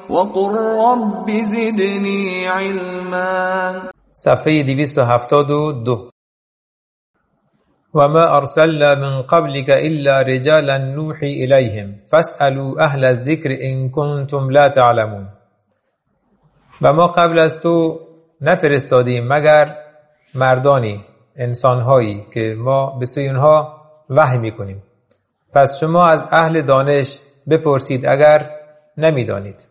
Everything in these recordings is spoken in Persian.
وقل رب زدني علما. صفحه 272. وما ارسلنا من قبلك الا رجالا نوحي اليهم فاسالوا اهل الذکر ان کنتم لا تعلمون. و ما قبل از تو نفرستادیم مگر مردانی، انسانهایی که ما به سوی اونها وحی میکنیم. پس شما از اهل دانش بپرسید اگر نمیدانید.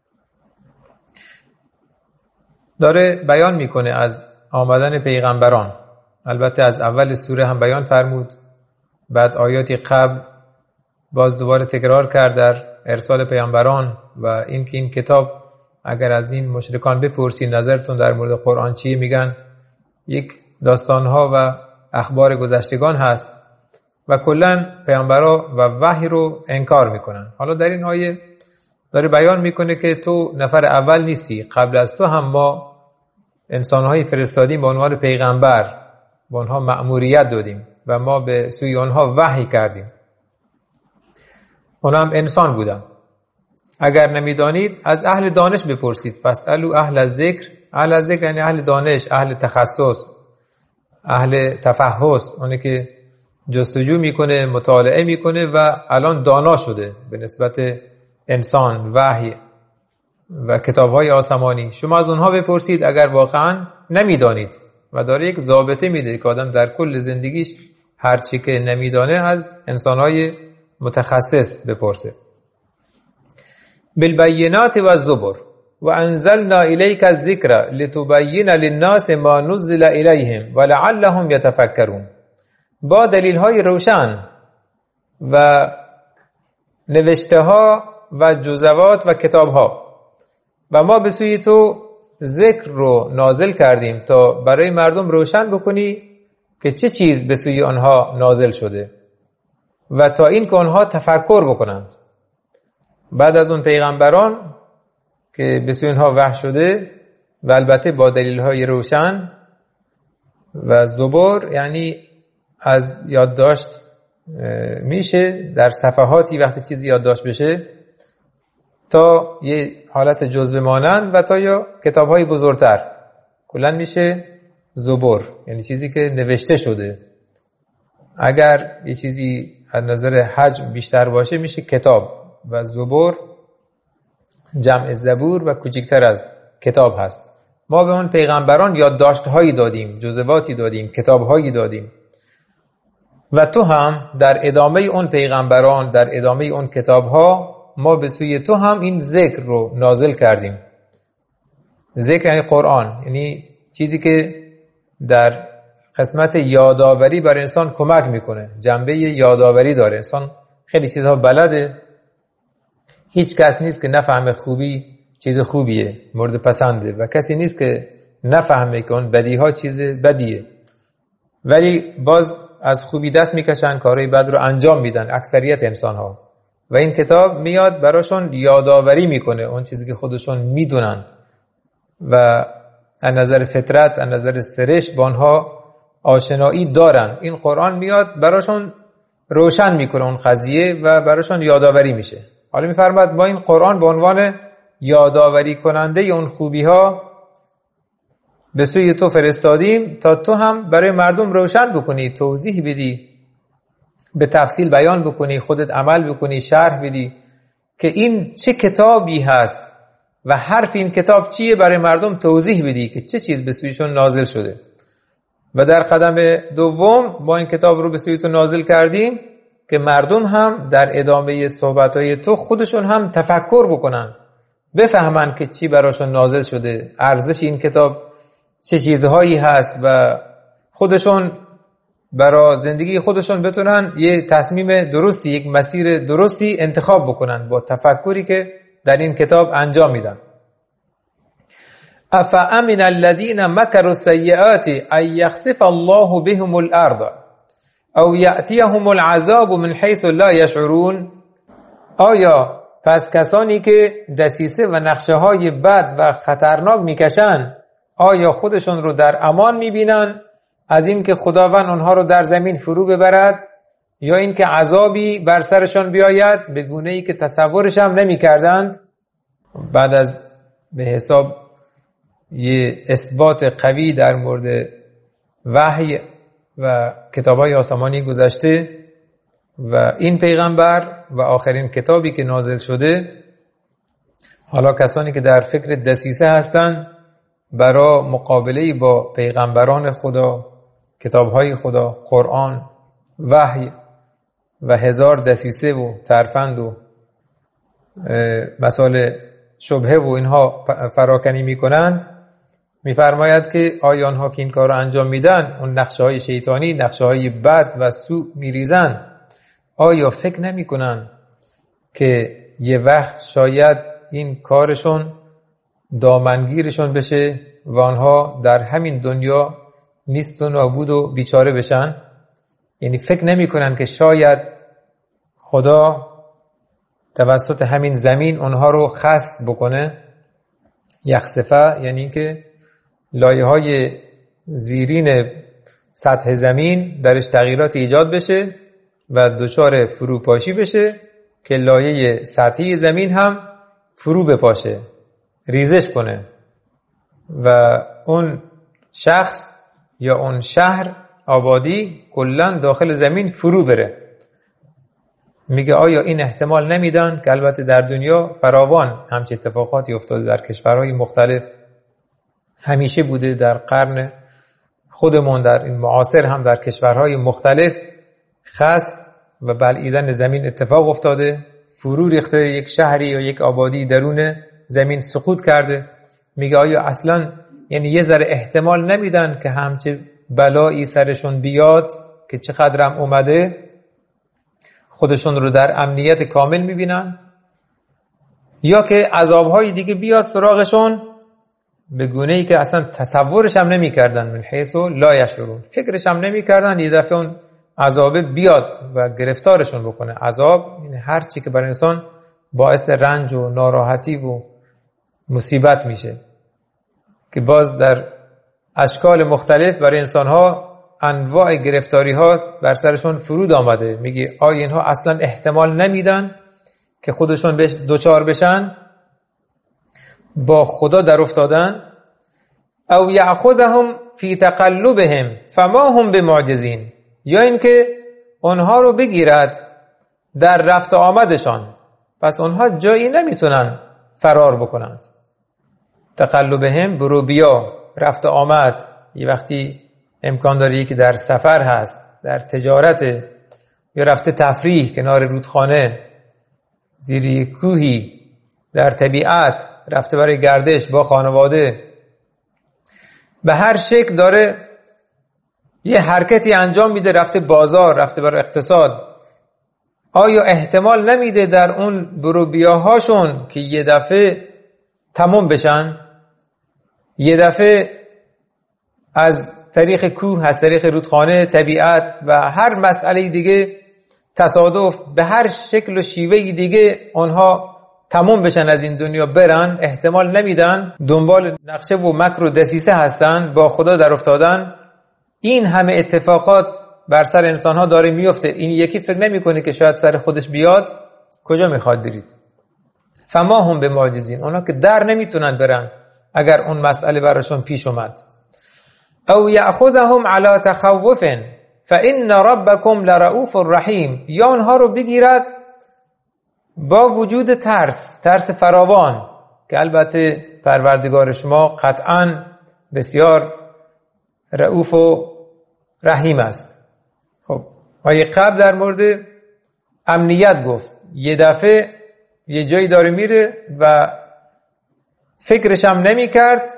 داره بیان میکنه از آمدن پیغمبران. البته از اول سوره هم بیان فرمود، بعد آیاتی قبل باز دوباره تکرار کرد در ارسال پیامبران و اینکه این کتاب اگر از این مشرکان بپرسید نظرتون در مورد قرآن چیه، میگن یک داستانها و اخبار گذشتگان هست و کلا پیامبرا و وحی رو انکار میکنن. حالا در این آیه داره بیان میکنه که تو نفر اول نیستی، قبل از تو هم ما انسانهایی فرستادیم به عنوان پیغمبر، به آنها مأموریت دادیم و ما به سوی آنها وحی کردیم. آنها هم انسان بودن. اگر نمیدانید از اهل دانش بپرسید. فاسالوا اهل الذکر. اهل الذکر یعنی اهل دانش، اهل تخصص، اهل تفحص، اونی که جستجو میکنه، مطالعه میکنه و الان دانا شده به نسبت انسان، وحی و کتاب‌های آسمانی. شما از اونها بپرسید اگر واقعا نمیدانید. و داره یک ضابطه میده که آدم در کل زندگیش هر چی که نمیدانه از انسان‌های متخصص بپرسه. بالبینات و الزبر و انزلنا الیک الذکر لتبین للناس ما نزل الیهم ولعلهم یتفکرون. با دلیل‌های روشن و نوشته‌ها و جزوات و کتاب‌ها و ما به سوی تو ذکر رو نازل کردیم تا برای مردم روشن بکنی که چه چیز به سوی آنها نازل شده و تا این که آنها تفکر بکنند. بعد از اون پیغمبران که به سوی آنها وحی شده و البته با دلیل‌های روشن و زبر، یعنی از یادداشت میشه در صفحاتی وقتی چیزی یادداشت بشه تا یه حالت جزوه مانند و تا یا کتاب‌های بزرگتر، کلاً میشه زبر، یعنی چیزی که نوشته شده. اگر یه چیزی از نظر حجم بیشتر باشه میشه کتاب و زبر جمع زبور و کوچکتر از کتاب هست. ما به اون پیغمبران یادداشت‌هایی دادیم، جزواتی دادیم، کتاب‌هایی دادیم و تو هم در ادامه اون پیغمبران، در ادامه اون کتاب‌ها ما به سوی تو هم این ذکر رو نازل کردیم. ذکر یعنی قرآن، یعنی چیزی که در قسمت یادآوری بر انسان کمک میکنه، جنبه یادآوری داره. انسان خیلی چیزها بلده، هیچ کس نیست که نفهمه خوبی چیز خوبیه، مورد پسنده و کسی نیست که نفهمه که اون بدیها چیز بدیه، ولی باز از خوبی دست میکشن، کارهای بد رو انجام میدن اکثریت انسانها. و این کتاب میاد براشون یادآوری میکنه اون چیزی که خودشون میدونن و از نظر فطرت، از نظر سرشت با آنها آشنایی دارن. این قرآن میاد براشون روشن میکنه اون قضیه و براشون یادآوری میشه. حالا میفرماد ما این قرآن به عنوان یادآوری کننده اون خوبی ها به سوی تو فرستادیم تا تو هم برای مردم روشن بکنی، توضیح بدی، به تفصیل بیان بکنی، خودت عمل بکنی، شرح بدی که این چه کتابی هست و حرف این کتاب چیه، برای مردم توضیح بدی که چه چیز به سویشون نازل شده. و در قدم دوم ما این کتاب رو به سوی تو نازل کردیم که مردم هم در ادامه صحبتهای تو خودشون هم تفکر بکنن، بفهمن که چی براشون نازل شده، ارزش این کتاب چه چیزهایی هست و خودشون برای زندگی خودشون بتونن یه تصمیم درستی، یک مسیر درستی انتخاب بکنن با تفکری که در این کتاب انجام میدن. افامن الذين مكروا السيئات ان يخسف الله بهم الارض او یأتیهم العذاب من حیث لا یشعرون. آیا پس کسانی که دسیسه و نقشه های بد و خطرناک میکشن آیا خودشون رو در امان میبینن از این که خداوند اونها رو در زمین فرو ببرد یا این که عذابی بر سرشان بیاید به گونه‌ای که تصورش هم نمی‌کردند؟ بعد از به حساب یه اثبات قوی در مورد وحی و کتاب‌های آسمانی گذشته و این پیغمبر و آخرین کتابی که نازل شده، حالا کسانی که در فکر دسیسه هستند برای مقابله با پیغمبران خدا، کتاب‌های خدا، قرآن، وحی و هزار دسیسه و ترفند و مسائل شبهه و اینها فراکنی میکنند، میفرماید که آیا آنها که این کار رو انجام میدن، اون نقشه های شیطانی، نقشه های بد و سوء میریزن، آیا فکر نمیکنن که یه وقت شاید این کارشون دامنگیرشون بشه و آنها در همین دنیا نیست و نابود و بیچاره بشن؟ یعنی فکر نمیکنن که شاید خدا توسط همین زمین اونها رو خسف بکنه. یخسفه یعنی که لایه های زیرین سطح زمین درش تغییرات ایجاد بشه و دچار فروپاشی بشه که لایه سطحی زمین هم فرو بپاشه، ریزش کنه و اون شخص یا اون شهر آبادی کلن داخل زمین فرو بره. میگه آیا این احتمال نمیدن که البته در دنیا فراوان همچه اتفاقاتی افتاده در کشورهای مختلف، همیشه بوده، در قرن خودمون در این معاصر هم در کشورهای مختلف خسف و بلعیدن زمین اتفاق افتاده، فرو ریخته یک شهری یا یک آبادی درون زمین سقوط کرده. میگه آیا اصلا یعنی یه ذره احتمال نمیدن که همچه بلایی سرشون بیاد که چقدرم اومده، خودشون رو در امنیت کامل میبینن، یا که عذابهای دیگه بیاد سراغشون به گونه‌ای که اصلا تصورش هم نمی‌کردن، من حیث لا یشعرون، فکرش هم نمی‌کردن یه دفعه اون عذاب بیاد و گرفتارشون بکنه. عذاب یعنی هر چی که برای انسان باعث رنج و ناراحتی و مصیبت میشه، که باز در اشکال مختلف برای انسان‌ها انواع گرفتاری ها بر سرشون فرود آمده. میگه آیا اینها اصلا احتمال نمیدن که خودشون دوچار بشن، با خدا در افتادن؟ او یأخذهم فی تقلبهم فما هم بمعجزین، یا اینکه اونها رو بگیرد در رفت آمدشان، پس اونها جایی نمیتونن فرار بکنند. تقلبهم برو بیا، رفت آمد، یه وقتی امکان داره که در سفر هست، در تجارت، یا رفته تفریح کنار رودخانه، زیر کوهی، در طبیعت، رفته برای گردش با خانواده، به هر شکل داره یه حرکتی انجام میده، رفته بازار، رفته برای اقتصاد. آیا احتمال نمیده در اون بروبیاهاشون که یه دفعه تمام بشن؟ یه دفعه از طریق کوه، از طریق رودخانه، طبیعت و هر مسئله دیگه، تصادف، به هر شکل و شیوه دیگه آنها تمام بشن، از این دنیا برن؟ احتمال نمیدن؟ دنبال نقشه و مکر و دسیسه هستن، با خدا در افتادن. این همه اتفاقات بر سر انسانها داره میفته، این یکی فکر نمیکنه که شاید سر خودش بیاد؟ کجا میخواد برید؟ فما هم به معجزین، اونا که در نمیتونن برن اگر اون مسئله براشون پیش اومد. او یأخذهم علی تخوف فإن ربکم لرؤوف رحیم، یا اونها رو بگیرد با وجود ترس فراوان، که البته پروردگار شما قطعاً بسیار رؤوف و رحیم است. خب آیه قبل در مورد امنیت گفت، یه دفعه یه جایی داره میره و فکرش هم نمی کرد،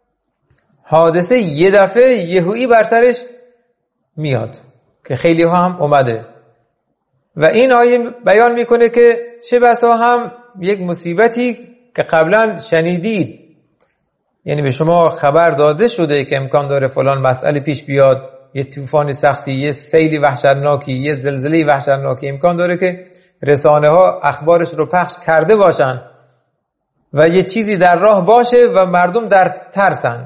حادثه یه دفعه یهویی بر سرش میاد که خیلی ها هم اومده. و این آیه بیان میکنه که چه بسا هم یک مصیبتی که قبلا شنیدید، یعنی به شما خبر داده شده که امکان داره فلان مسئله پیش بیاد، یه طوفان سختی، یه سیلی وحشتناکی، یه زلزله وحشتناکی، امکان داره که رسانه ها اخبارش رو پخش کرده باشن و یه چیزی در راه باشه و مردم در ترسن،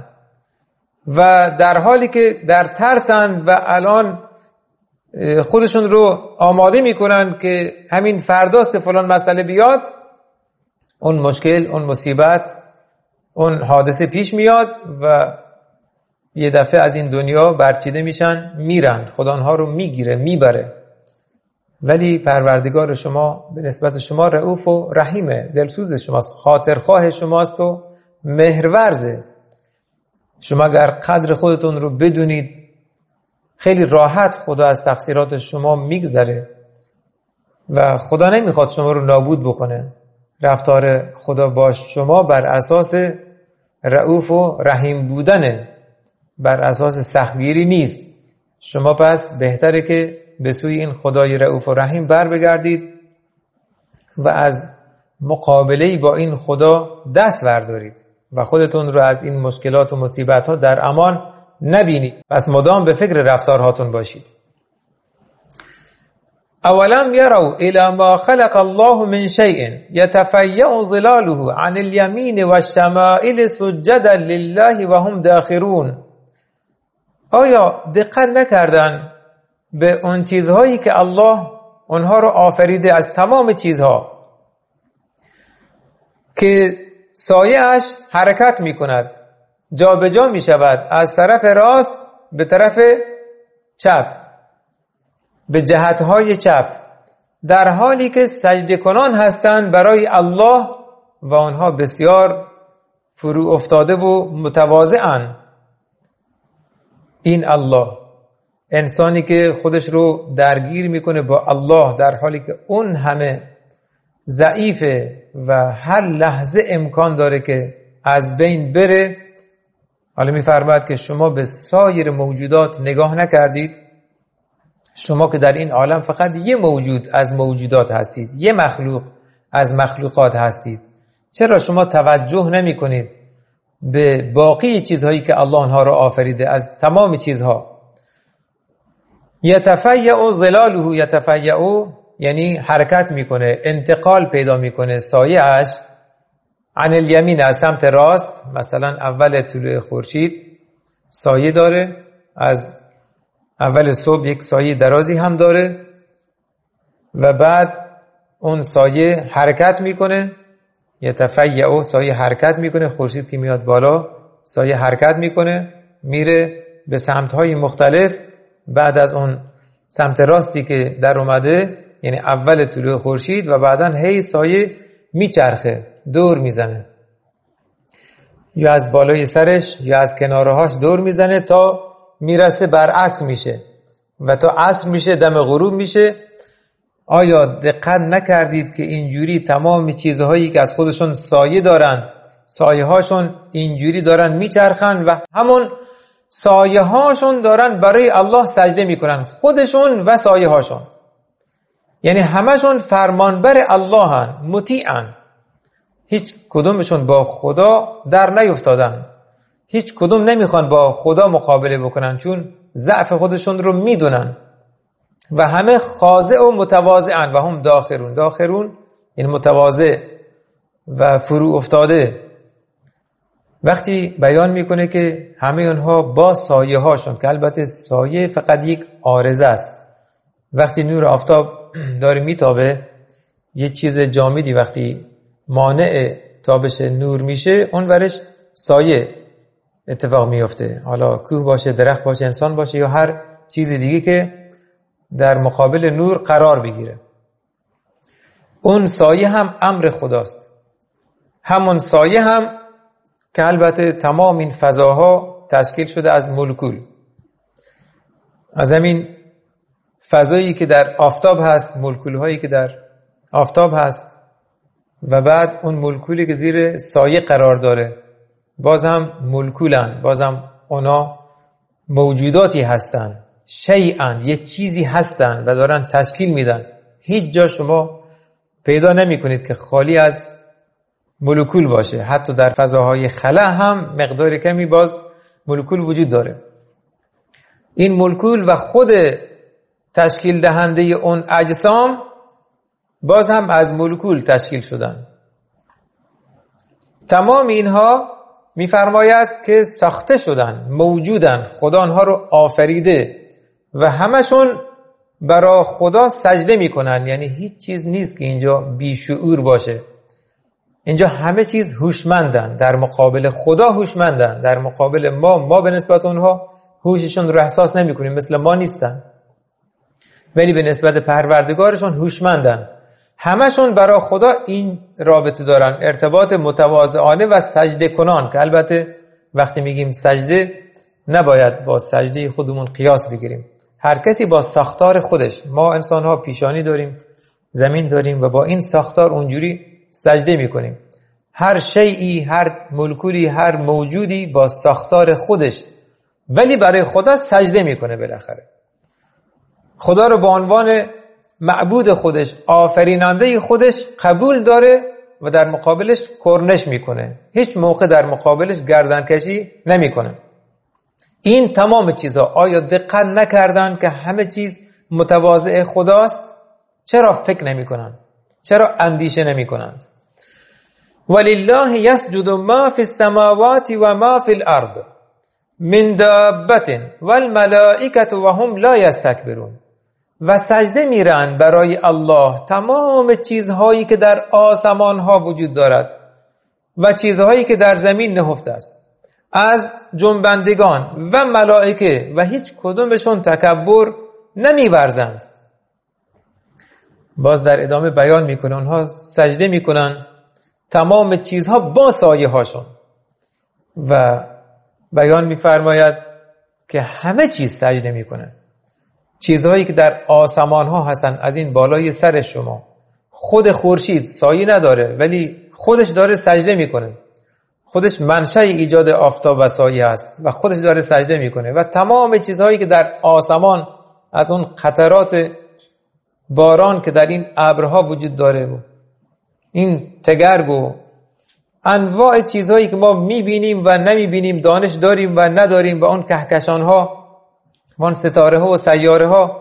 و در حالی که در ترسن و الان خودشون رو آماده میکنن که همین فرداست که فلان مسئله بیاد، اون مشکل، اون مصیبت، اون حادثه پیش میاد و یه دفعه از این دنیا برچیده میشن، میرن، خدا اونها رو میگیره، میبره. ولی پروردگار شما به نسبت شما رؤوف و رحیمه، دلسوز شماست، خاطرخواه شماست و مهرورزه. شما اگر قدر خودتون رو بدونید، خیلی راحت خدا از تقصیرات شما میگذره و خدا نمیخواد شما رو نابود بکنه. رفتار خدا با شما بر اساس رؤوف و رحیم بودنه، بر اساس سختگیری نیست. شما پس بهتره که به سوی این خدای رؤوف و رحیم بر بگردید و از مقابله با این خدا دست بردارید و خودتون رو از این مشکلات و مصیبت ها در امان نبینید. پس مدام به فکر رفتارهاتون باشید. اولم یروا الی ما خلق الله من شیء یتفیأ ظلاله عن الیمین و الشمائل سجدا لله و هم داخرون. آیا دقت نکردن به اون چیزهایی که الله اونها رو آفریده از تمام چیزها که سایه‌اش حرکت میکند، جا به جا میشود، از طرف راست به طرف چپ، به جهتهای چپ، در حالی که سجده کنان هستند برای الله و آنها بسیار فرو افتاده و متواضعن. این الله، انسانی که خودش رو درگیر میکنه با الله در حالی که اون همه ضعیفه و هر لحظه امکان داره که از بین بره. حالا میفرماید که شما به سایر موجودات نگاه نکردید؟ شما که در این عالم فقط یه موجود از موجودات هستید، یه مخلوق از مخلوقات هستید، چرا شما توجه نمی کنید به باقی چیزهایی که الله آنها را آفریده از تمام چیزها؟ یتفیأ ظلاله، یتفیأ یعنی حرکت میکنه، انتقال پیدا میکنه سایه‌اش عن الیمین، از سمت راست. مثلا اول طلوع خورشید سایه داره، از اول صبح یک سایه درازی هم داره و بعد اون سایه حرکت میکنه. یتفیأ، سایه حرکت میکنه، خورشید که میاد بالا سایه حرکت میکنه، میره به سمت‌های مختلف. بعد از اون سمت راستی که در اومده، یعنی اول طلوع خورشید، و بعداً هی سایه میچرخه، دور میزنه، یا از بالای سرش یا از کنارهاش دور میزنه تا میرسه برعکس میشه و تا عصر میشه، دم غروب میشه. آیا دقت نکردید که اینجوری تمام چیزهایی که از خودشون سایه دارن، سایه هاشون اینجوری دارن میچرخن و همون سایه هاشون دارن برای الله سجده میکنن، خودشون و سایه هاشون، یعنی همشون فرمانبر الله هن، مطیعن. هیچ کدومشون با خدا در نیفتادن، هیچ کدوم نمیخوان با خدا مقابله بکنن، چون ضعف خودشون رو میدونن و همه خاضع و متواضعن و هم داخرون. داخرون یعنی متواضع و فرو افتاده. وقتی بیان میکنه که همه اونها با سایه هاشون، که البته سایه فقط یک عارضه است. وقتی نور آفتاب داره میتابه، یک چیز جامدی وقتی مانع تابش نور میشه، اون ورش سایه اتفاق میفته. حالا کوه باشه، درخت باشه، انسان باشه یا هر چیز دیگه که در مقابل نور قرار بگیره. اون سایه هم امر خداست. همون سایه هم که البته تمام این فضاها تشکیل شده از مولکول، از همین فضایی که در آفتاب هست، مولکول هایی که در آفتاب هست، و بعد اون مولکولی که زیر سایه قرار داره باز هم مولکولن، باز هم اونا موجوداتی هستن، شیئن، یه چیزی هستن و دارن تشکیل میدن. هیچ جا شما پیدا نمی کنید که خالی از مولکول باشه. حتی در فضاهای خلا هم مقدار کمی باز مولکول وجود داره. این مولکول و خود تشکیل دهنده اون اجسام باز هم از مولکول تشکیل شدن. تمام اینها میفرماید که ساخته شدن، موجودن، خدا آنها رو آفریده و همشون برای خدا سجده میکنن. یعنی هیچ چیز نیست که اینجا بیشعور باشه. اینجا همه چیز هوشمندن، در مقابل خدا هوشمندن، در مقابل ما به نسبت اونها هوششون رو احساس نمی کنیم، مثل ما نیستن، ولی به نسبت پروردگارشون هوشمندن. همشون برای خدا این رابطه دارن، ارتباط متواضعانه و سجده کنان، که البته وقتی میگیم سجده نباید با سجده خودمون قیاس بگیریم. هر کسی با ساختار خودش، ما انسان ها پیشانی داریم، زمین داریم و با این ساختار اونجوری سجده میکنیم. هر شیئی، هر مولکولی، هر موجودی با ساختار خودش ولی برای خدا سجده میکنه. بالاخره خدا رو به عنوان معبود خودش، آفریننده خودش قبول داره و در مقابلش کرنش میکنه، هیچ موقع در مقابلش گردنکشی نمیکنه. این تمام چیزها آیا دقت نکردن که همه چیز متواضع خداست؟ چرا فکر نمیکنن؟ چرا اندیشه نمیکنند؟ ولله یسجد ما فی السماوات و ما فی الارض من دابة والملائکة وهم لا یستکبرون. و سجده میرن برای الله تمام چیزهایی که در آسمان ها وجود دارد و چیزهایی که در زمین نهفته است، از جنبندگان و ملائکه، و هیچ کدومشون تکبر نمیورزند. باز در ادامه بیان میکنه اونها سجده میکنن تمام چیزها با سایه هاشون، و بیان میفرماید که همه چیز سجده میکنه. چیزهایی که در آسمان ها هستن، از این بالای سر شما، خود خورشید سایه نداره ولی خودش داره سجده میکنه، خودش منشأ ایجاد آفتاب و سایه است و خودش داره سجده میکنه. و تمام چیزهایی که در آسمان، از اون قطرات باران که در این ابرها وجود داره و این تگرگ و انواع چیزهایی که ما میبینیم و نمیبینیم، دانش داریم و نداریم، و اون کهکشانها و اون ستاره ها و سیاره ها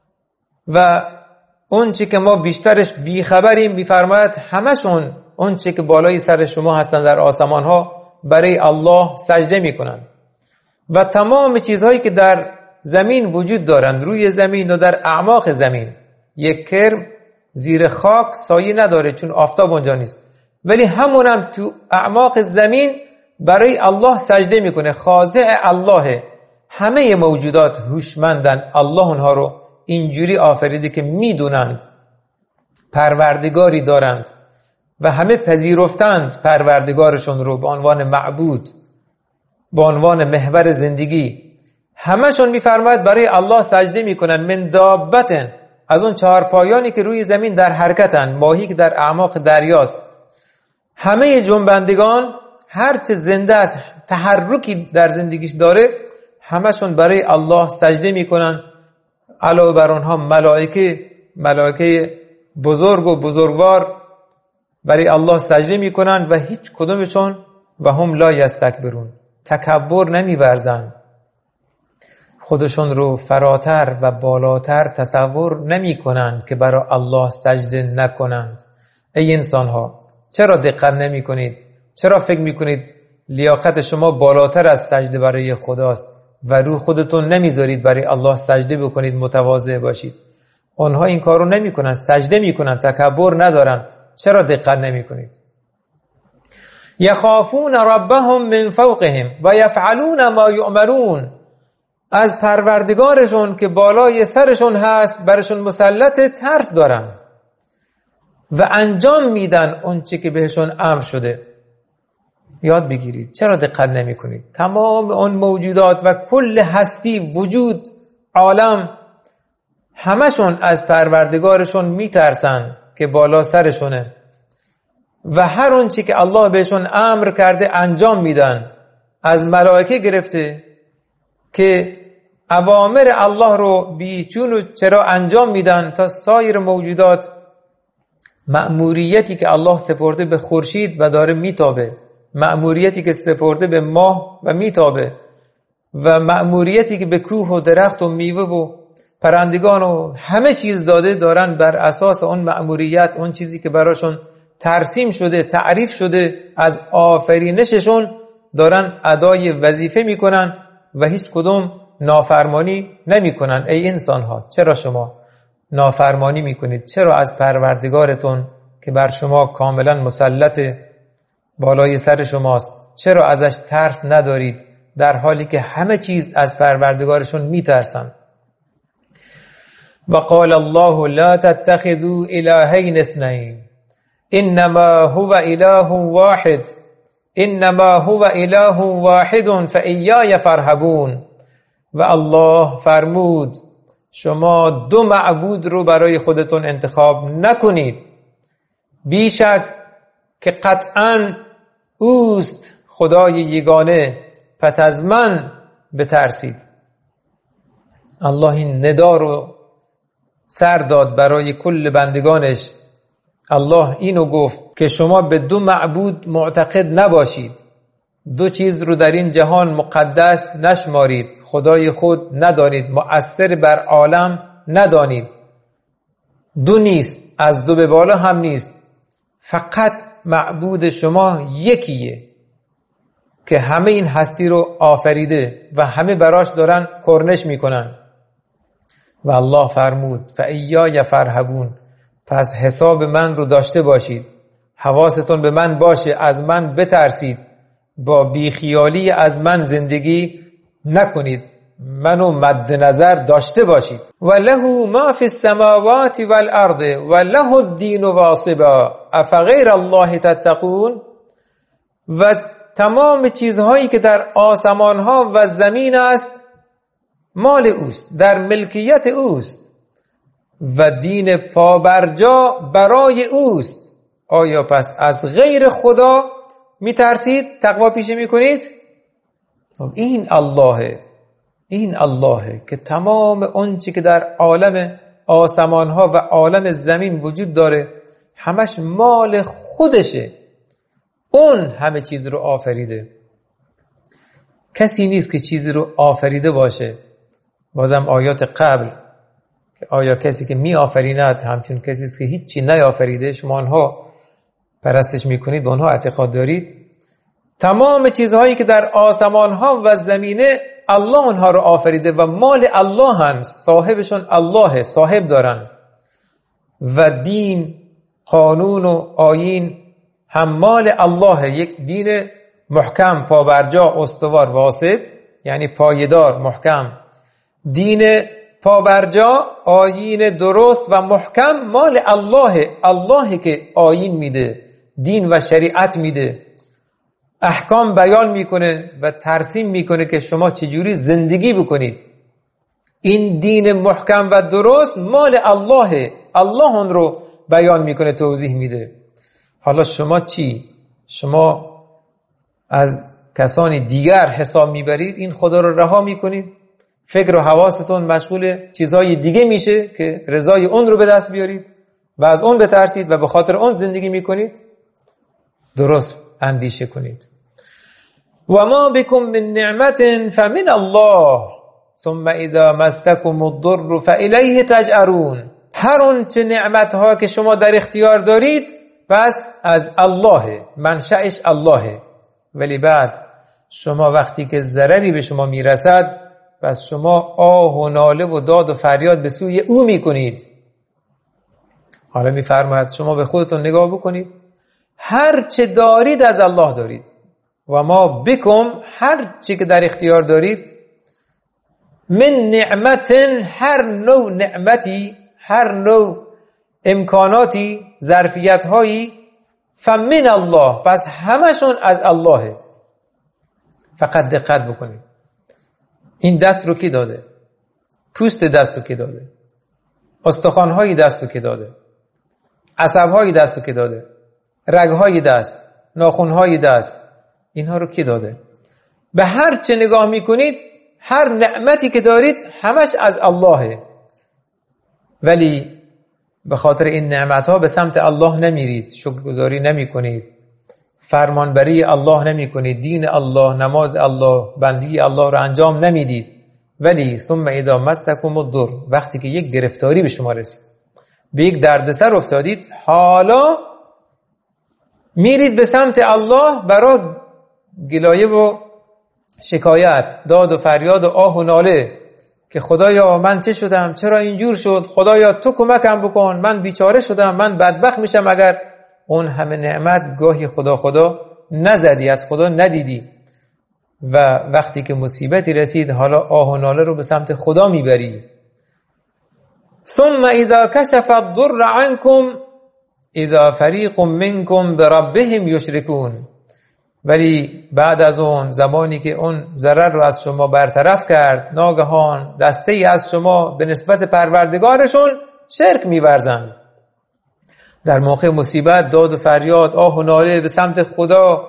و اون چی که ما بیشترش بیخبریم، میفرماید همشون اون چی که بالای سر شما هستن در آسمان ها برای الله سجده میکنند. و تمام چیزهایی که در زمین وجود دارند، روی زمین و در اعماق زمین، یک کرم زیر خاک سایه نداره چون آفتاب اونجا نیست، ولی همونم تو اعماق زمین برای الله سجده میکنه، خاضع الله. همه موجودات هوشمندن، الله اونها رو اینجوری آفریده که میدونند پروردگاری دارند و همه پذیرفتند پروردگارشون رو به عنوان معبود، به عنوان محور زندگی. همشون میفرماید برای الله سجده میکنن. من دابة، از اون چهار پایانی که روی زمین در حرکتن، ماهی که در اعماق دریاست، همه جنبندگان، هر چه زنده است تحرکی در زندگیش داره، همشون برای الله سجده میکنن. علاوه بر اونها ملائکه بزرگ و بزرگوار برای الله سجده میکنن و هیچ کدومشون و هم لا یستکبرون، تکبر نمیورزن، خودشون رو فراتر و بالاتر تصور نمی کنند که برای الله سجده نکنند. ای انسان ها، چرا دقت نمی کنید؟ چرا فکر می کنید لیاقت شما بالاتر از سجده برای خداست و رو خودتون نمیذارید برای الله سجده بکنید، متواضع باشید؟ اونها این کارو نمی کنند، سجده می کنند، تکبر ندارن. چرا دقت نمی کنید؟ یخافون ربهم من فوقهم و یفعلون ما یؤمرون. از پروردگارشون که بالای سرشون هست برشون مسلط ترس دارن و انجام میدن اون چی که بهشون امر شده. یاد بگیرید. چرا دقت نمی کنید؟ تمام اون موجودات و کل هستی، وجود، عالم، همشون از پروردگارشون میترسن که بالا سرشونه و هر اون چی که الله بهشون امر کرده انجام میدن. از ملائکه گرفته که اوامر الله رو بیچون و چرا انجام میدن، تا سایر موجودات، مأموریتی که الله سپرده به خورشید و داره میتابه، مأموریتی که سپرده به ماه و میتابه، و مأموریتی که به کوه و درخت و میوه و پرندگان و همه چیز داده، دارن بر اساس اون مأموریت، اون چیزی که براشون ترسیم شده، تعریف شده از آفرینششون، دارن ادای وظیفه میکنن و هیچ کدوم نافرمانی نمیکنن. ای انسان ها، چرا شما نافرمانی میکنید؟ چرا از پروردگارتون که بر شما کاملا مسلط بالای سر شماست، چرا ازش ترس ندارید در حالی که همه چیز از پروردگارشون میترسن؟ و قال الله لا تتخذوا الهین اثنین انما هو اله واحد انما هو اله واحد فایای فارهبون. و الله فرمود شما دو معبود رو برای خودتون انتخاب نکنید، بیشک که قطعاً اوست خدای یگانه، پس از من بترسید. الله این ندا رو سر داد برای کل بندگانش. الله اینو گفت که شما به دو معبود معتقد نباشید، دو چیز رو در این جهان مقدس نشمارید، خدای خود ندانید، مؤثر بر عالم ندانید. دو نیست، از دو به بالا هم نیست، فقط معبود شما یکیه که همه این هستی رو آفریده و همه براش دارن کرنش میکنن. و الله فرمود فایای فارهبون، پس حساب من رو داشته باشید، حواستون به من باشه، از من بترسید، با بیخیالی از من زندگی نکنید، منو مد نظر داشته باشید. و له ما فی السماوات والارض و له الدین واصبا افغیر الله تتقون. و تمام چیزهایی که در آسمان ها و زمین است مال اوست، در ملکیت اوست و دین پابرجا برای اوست. آیا پس از غیر خدا میترسید، تقوا پیشه میکنید؟ این اللهه که تمام اونچه که در عالم آسمان ها و عالم زمین وجود داره همش مال خودشه، اون همه چیز رو آفریده. کسی نیست که چیزی رو آفریده باشه. بازم آیات قبل که آیا کسی که می آفریند همچون کسی است که هیچی نیافریده، شما آنها پرستش میکنید، به آنها اعتقاد دارید؟ تمام چیزهایی که در آسمان ها و زمینه الله آنها رو آفریده و مال الله هست، صاحبشون الله، صاحب دارن. و دین، قانون و آیین هم مال الله، یک دین محکم، پابرجا، استوار، واثق، یعنی پایدار، محکم. دین پابرجا، آیین درست و محکم مال الله که آیین میده، دین و شریعت میده، احکام بیان میکنه و ترسیم میکنه که شما چجوری زندگی بکنید. این دین محکم و درست مال الله اون رو بیان میکنه، توضیح میده. حالا شما چی؟ شما از کسانی دیگر حساب میبرید، این خدا رو رها میکنید، فکر و حواستون مشغول چیزهای دیگه میشه که رضای اون رو به دست بیارید و از اون بترسید و به خاطر اون زندگی میکنید. درست اندیشه کنید. و ما بكم من نعمت فمن الله ثم اذا مسكم الضر فالیه تجأرون. هر اون چه نعمت ها که شما در اختیار دارید پس از الله، منشأش الله، ولی بعد شما وقتی که ضرری به شما میرسد پس شما آه و ناله و داد و فریاد به سوی او میکنید. حالا میفرماید شما به خودتون نگاه بکنید، هر چه دارید از الله دارید. و ما بکم، هر چی که در اختیار دارید، من نعمت، هر نوع نعمتی، هر نوع امکاناتی، ظرفیت هایی، فمن الله، پس همشون از الله. فقط دقت بکنید، این دست رو کی داده؟ پوست دست رو کی داده؟ استخوان‌های دست رو کی داده؟ عصب‌های دست رو کی داده؟ رگ‌های دست، ناخن‌های دست، اینها رو کی داده؟ به هر چه نگاه میکنید، هر نعمتی که دارید همش از اللهه، ولی به خاطر این نعمتها به سمت الله نمیرید، شکرگزاری نمی کنید، فرمانبری الله نمی کنید، دین الله، نماز الله، بندگی الله رو انجام نمیدید. ولی ثم اذا مسکم الضر، وقتی که یک گرفتاری به شما رسید، به یک دردسر افتادید، حالا میرید به سمت الله برای گلایه و شکایت، داد و فریاد و آه و ناله که خدایا من چه شدم، چرا اینجور شد، خدایا تو کمکم بکن، من بیچاره شدم، من بدبخت میشم اگر. اون همه نعمت گاهی خدا نزدی، از خدا ندیدی و وقتی که مصیبتی رسید حالا آه و ناله رو به سمت خدا میبری. ثم اذا کشف الضر عنكم اذا فریق منکم بربهم یشرکون. ولی بعد از اون زمانی که اون ضرر رو از شما برطرف کرد، ناگهان دسته‌ای از شما به نسبت پروردگارشون شرک می‌ورزند. در موقع مصیبت داد و فریاد، آه و ناله به سمت خدا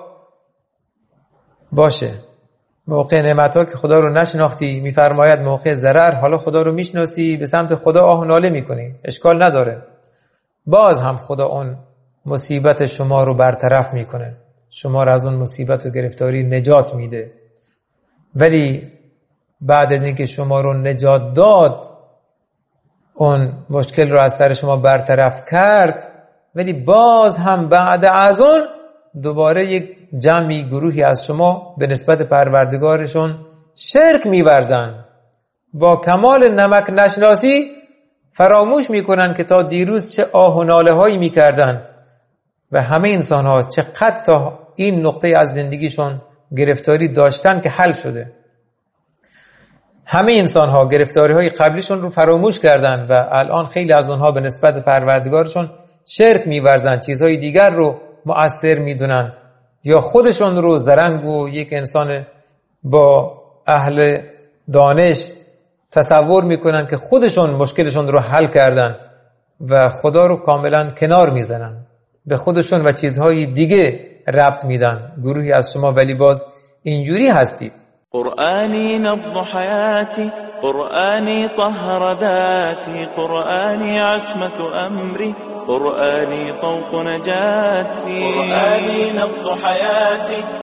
باشه. موقع نعمت‌ها که خدا رو نشناختی، می‌فرماید موقع ضرر حالا خدا رو میشناسی، به سمت خدا آه و ناله می‌کنی، اشکال نداره. باز هم خدا اون مصیبت شما رو برطرف میکنه، شما رو از اون مصیبت و گرفتاری نجات میده. ولی بعد از اینکه شما رو نجات داد، اون مشکل رو از سر شما برطرف کرد، ولی باز هم بعد از اون دوباره یک جمعی گروهی از شما به نسبت پروردگارشون شرک می‌ورزن. با کمال نمک نشناسی فراموش میکنن که تا دیروز چه آه و ناله هایی میکردن و همه انسان ها چقدر تا این نقطه از زندگیشون گرفتاری داشتن که حل شده. همه انسان ها گرفتاری های قبلیشون رو فراموش کردن و الان خیلی از اونها به نسبت پروردگارشون شرک میورزن، چیزهای دیگر رو مؤثر میدونن یا خودشون رو زرنگ و یک انسان با اهل دانش تصور میکنن که خودشون مشکلشون رو حل کردن و خدا رو کاملا کنار میزنن، به خودشون و چیزهای دیگه ربط میدن. گروهی از شما ولی باز اینجوری هستید. قرآنی نبض حیاتی، قرآنی طهر ذاتی، قرآنی عصمت امری، قرآنی طوق نجاتی، قرآنی نبض حیاتی.